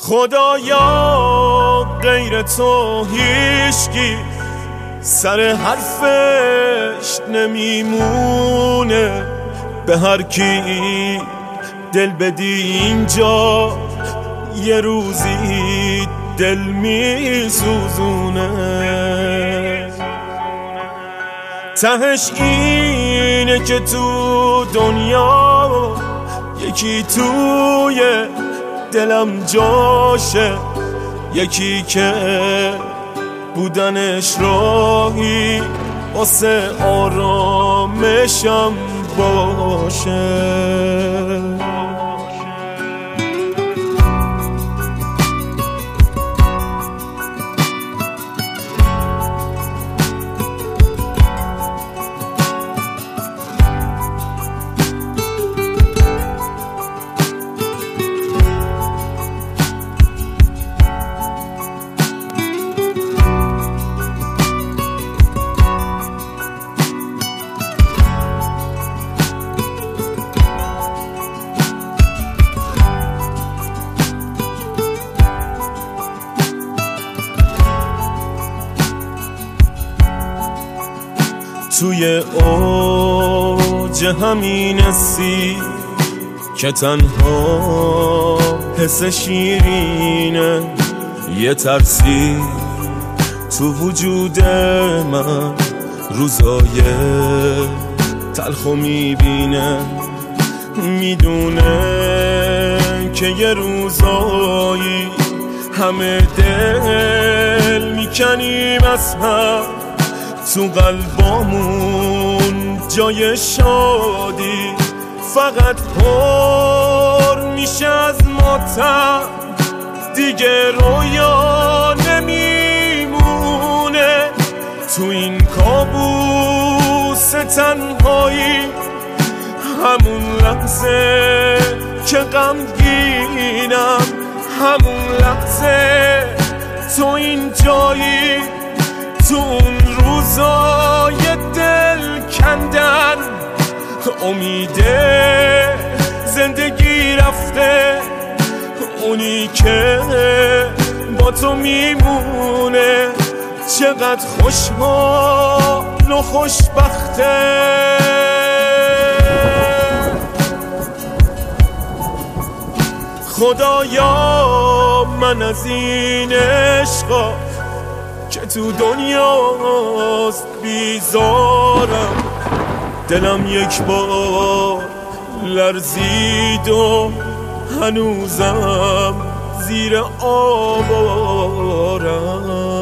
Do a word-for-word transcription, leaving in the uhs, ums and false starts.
خدایا غیر تو هیچکی سر حرفش نمیمونه، به هر کی دل بدی اینجا یه روزی دل میسوزونه. تهش اینه که تو دنیا یکی توی دلم جاشه، یکی که بودنش راهی واسه آرامشم باشه. توی اوج همین حسی که تنها حس شیرینه، یه ترسی تو وجود من روزای تلخو میبینه. میدونه که یه روزایی همه دل میکنیم از هم، تو قلبامون جای شادی فقط پر میشه از ماتم، دیگه رویا نمیمونه. تو این کابوس تنهایی همون لحظه که غمگینم، همون لحظه تو این جایی، تو اون روزای دل کندن امید زندگی رفته، اونی که با تو میمونه چقدر خوشحال و خوشبخته. خدایا من از این عشقا که تو دنیاست بیزارم، دلم یک بار لرزید و هنوزم زیر آوارم.